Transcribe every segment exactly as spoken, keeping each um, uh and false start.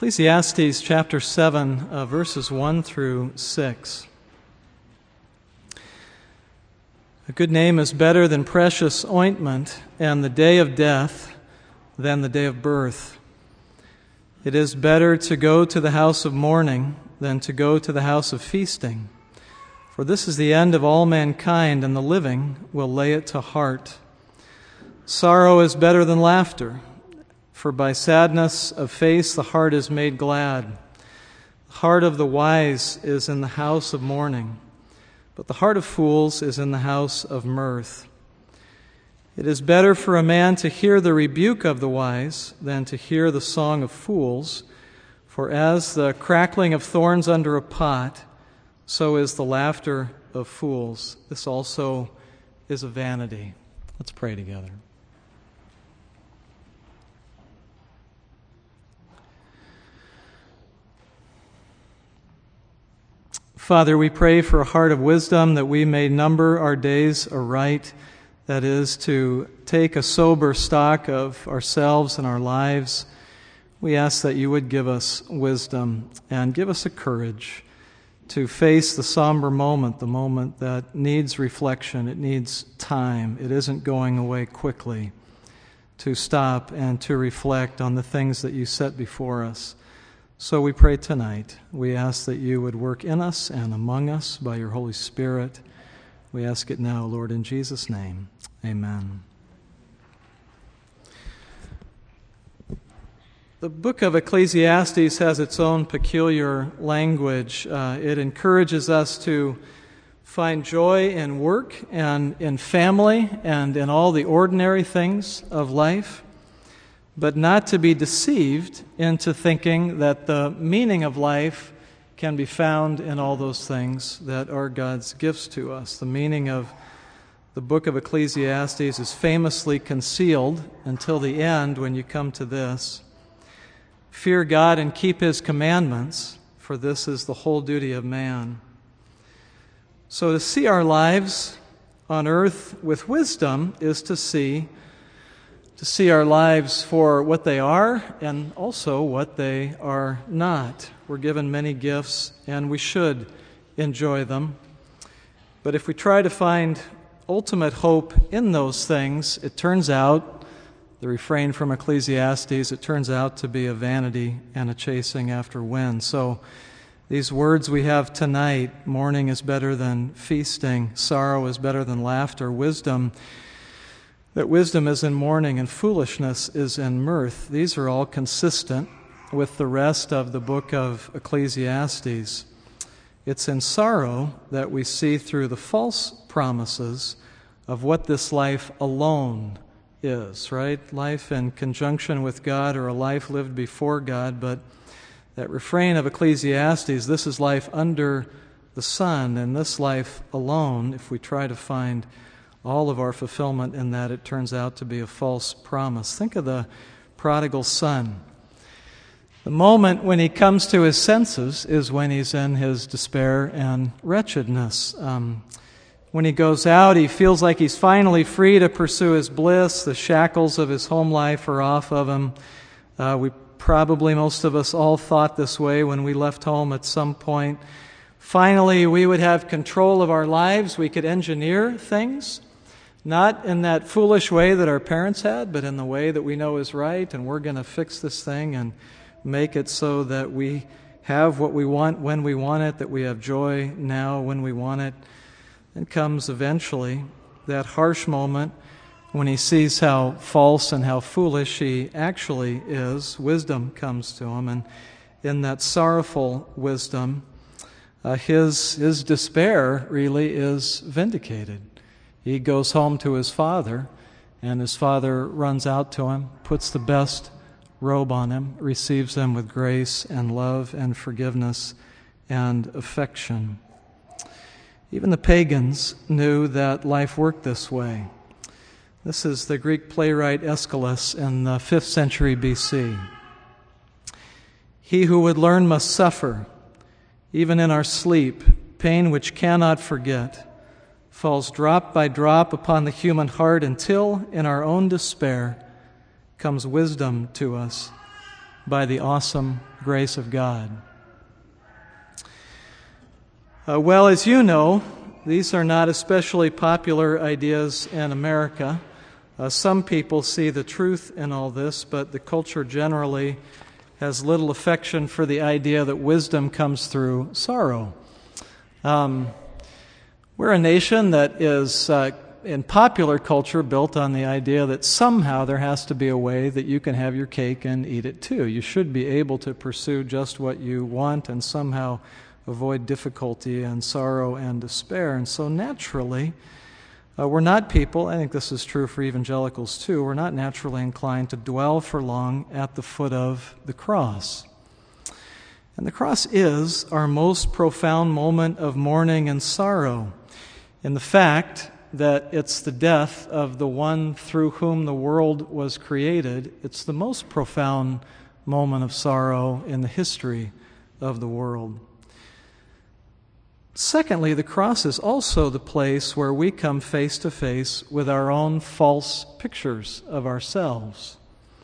Ecclesiastes chapter seven, uh, verses one through six. A good name is better than precious ointment, and the day of death than the day of birth. It is better to go to the house of mourning than to go to the house of feasting. For this is the end of all mankind, and the living will lay it to heart. Sorrow is better than laughter, for by sadness of face the heart is made glad. The heart of the wise is in the house of mourning, but the heart of fools is in the house of mirth. It is better for a man to hear the rebuke of the wise than to hear the song of fools, for as the crackling of thorns under a pot, so is the laughter of fools. This also is a vanity. Let's pray together. Father, we pray for a heart of wisdom that we may number our days aright, that is, to take a sober stock of ourselves and our lives. We ask that you would give us wisdom and give us a courage to face the somber moment, the moment that needs reflection, it needs time, it isn't going away quickly, to stop and to reflect on the things that you set before us. So we pray tonight. We ask that you would work in us and among us by your Holy Spirit. We ask it now, Lord, in Jesus' name. Amen. The book of Ecclesiastes has its own peculiar language. Uh, it encourages us to find joy in work and in family and in all the ordinary things of life, but not to be deceived into thinking that the meaning of life can be found in all those things that are God's gifts to us. The meaning of the book of Ecclesiastes is famously concealed until the end when you come to this. Fear God and keep His commandments, for this is the whole duty of man. So to see our lives on earth with wisdom is to see to see our lives for what they are and also what they are not. We're given many gifts, and we should enjoy them. But if we try to find ultimate hope in those things, it turns out, the refrain from Ecclesiastes, it turns out to be a vanity and a chasing after wind. So these words we have tonight, mourning is better than feasting, sorrow is better than laughter, wisdom, that wisdom is in mourning and foolishness is in mirth. These are all consistent with the rest of the book of Ecclesiastes. It's in sorrow that we see through the false promises of what this life alone is, right? Life in conjunction with God, or a life lived before God. But that refrain of Ecclesiastes, this is life under the sun, and this life alone, if we try to find all of our fulfillment in that, it turns out to be a false promise. Think of the prodigal son. The moment when he comes to his senses is when he's in his despair and wretchedness. Um, when he goes out, he feels like he's finally free to pursue his bliss. The shackles of his home life are off of him. Uh, we probably, most of us all thought this way when we left home at some point. Finally, we would have control of our lives. We could engineer things. Not in that foolish way that our parents had, but in the way that we know is right, and we're going to fix this thing and make it so that we have what we want when we want it, that we have joy now when we want it. Then comes eventually that harsh moment when he sees how false and how foolish he actually is. Wisdom comes to him, and in that sorrowful wisdom, uh, his, his despair really is vindicated. He goes home to his father, and his father runs out to him, puts the best robe on him, receives him with grace and love and forgiveness and affection. Even the pagans knew that life worked this way. This is the Greek playwright Aeschylus in the fifth century B C. He who would learn must suffer, even in our sleep, pain which cannot forget, falls drop by drop upon the human heart until, in our own despair, comes wisdom to us by the awesome grace of God. Uh, well, as you know, these are not especially popular ideas in America. Uh, some people see the truth in all this, but the culture generally has little affection for the idea that wisdom comes through sorrow. Um, we're a nation that is, uh, in popular culture, built on the idea that somehow there has to be a way that you can have your cake and eat it too. You should be able to pursue just what you want and somehow avoid difficulty and sorrow and despair. And so naturally, uh, we're not people, I think this is true for evangelicals too, we're not naturally inclined to dwell for long at the foot of the cross. And the cross is our most profound moment of mourning and sorrow in the fact that it's the death of the one through whom the world was created. It's the most profound moment of sorrow in the history of the world. Secondly, the cross is also the place where we come face to face with our own false pictures of ourselves.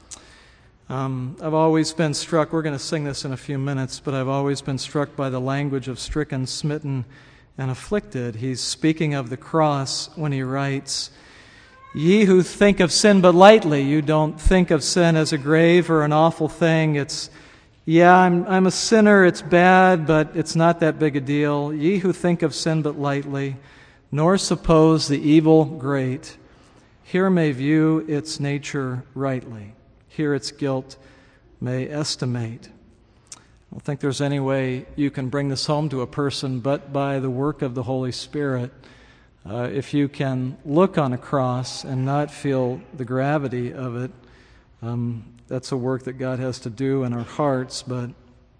Um, I've always been struck, we're going to sing this in a few minutes, but I've always been struck by the language of stricken, smitten, and afflicted. He's speaking of the cross when he writes, "Ye who think of sin but lightly," you don't think of sin as a grave or an awful thing. It's Yeah, I'm I'm a sinner, it's bad, but it's not that big a deal. Ye who think of sin but lightly, nor suppose the evil great, here may view its nature rightly, here its guilt may estimate. I don't think there's any way you can bring this home to a person but by the work of the Holy Spirit. Uh, if you can look on a cross and not feel the gravity of it, um, that's a work that God has to do in our hearts. But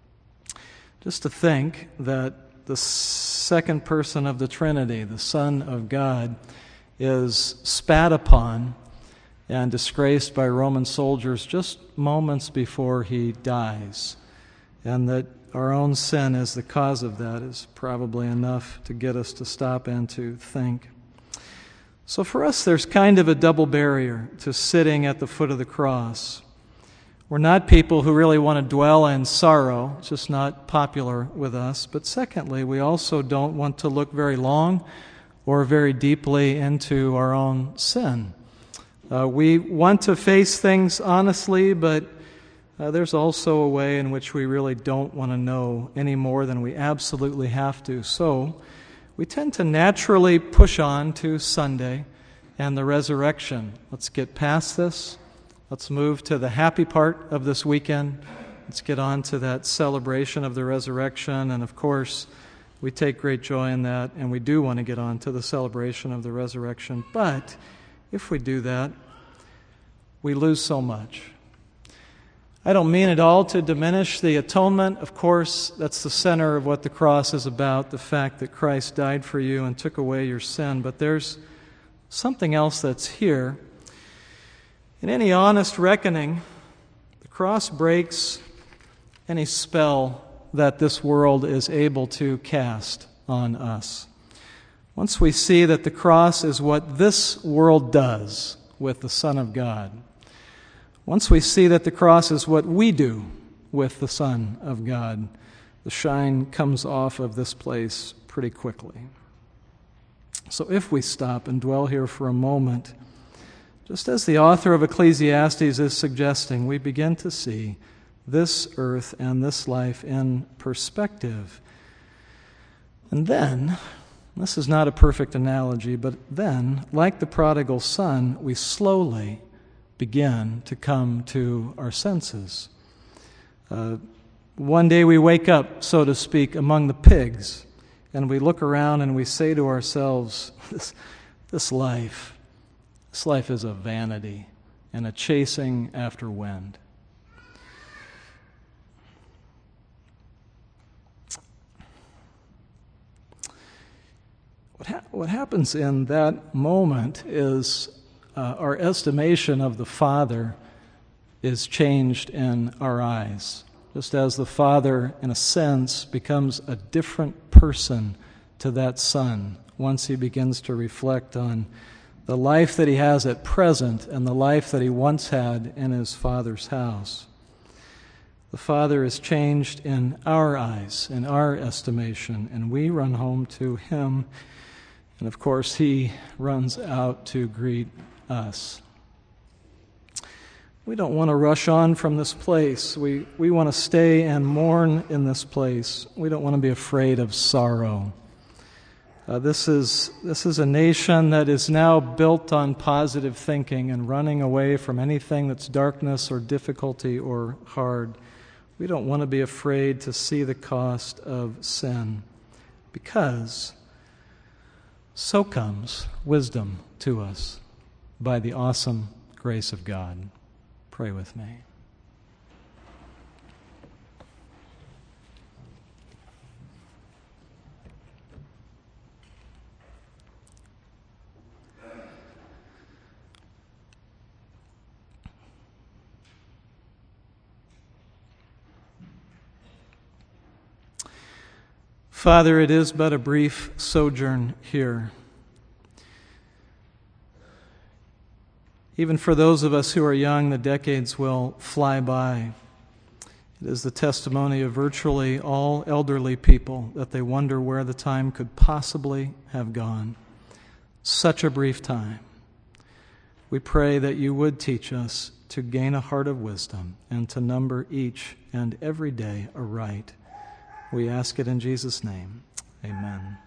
just to think that the second person of the Trinity, the Son of God, is spat upon and disgraced by Roman soldiers just moments before he dies, and that our own sin is the cause of that, is probably enough to get us to stop and to think. So for us, there's kind of a double barrier to sitting at the foot of the cross. We're not people who really want to dwell in sorrow. It's just not popular with us. But secondly, we also don't want to look very long or very deeply into our own sin. Uh, we want to face things honestly, but uh, there's also a way in which we really don't want to know any more than we absolutely have to. So we tend to naturally push on to Sunday and the resurrection. Let's get past this. Let's move to the happy part of this weekend. Let's get on to that celebration of the resurrection. And of course, we take great joy in that, and we do want to get on to the celebration of the resurrection. But if we do that, we lose so much. I don't mean at all to diminish the atonement. Of course, that's the center of what the cross is about, the fact that Christ died for you and took away your sin. But there's something else that's here. In any honest reckoning, the cross breaks any spell that this world is able to cast on us. Once we see that the cross is what this world does with the Son of God, once we see that the cross is what we do with the Son of God, the shine comes off of this place pretty quickly. So if we stop and dwell here for a moment, just as the author of Ecclesiastes is suggesting, we begin to see this earth and this life in perspective. And then, this is not a perfect analogy, but then, like the prodigal son, we slowly begin to come to our senses. Uh, one day we wake up, so to speak, among the pigs, and we look around and we say to ourselves, this, this life, This life is a vanity and a chasing after wind. What, ha- what happens in that moment is uh, our estimation of the Father is changed in our eyes. Just as the Father, in a sense, becomes a different person to that Son once he begins to reflect on the life that he has at present and the life that he once had in his Father's house. The Father is changed in our eyes, in our estimation, and we run home to Him. And of course, He runs out to greet us. We don't want to rush on from this place. We, we want to stay and mourn in this place. We don't want to be afraid of sorrow. Uh, this is, this is a nation that is now built on positive thinking and running away from anything that's darkness or difficulty or hard. We don't want to be afraid to see the cost of sin, because so comes wisdom to us by the awesome grace of God. Pray with me. Father, it is but a brief sojourn here. Even for those of us who are young, the decades will fly by. It is the testimony of virtually all elderly people that they wonder where the time could possibly have gone. Such a brief time. We pray that you would teach us to gain a heart of wisdom and to number each and every day aright. We ask it in Jesus' name. Amen.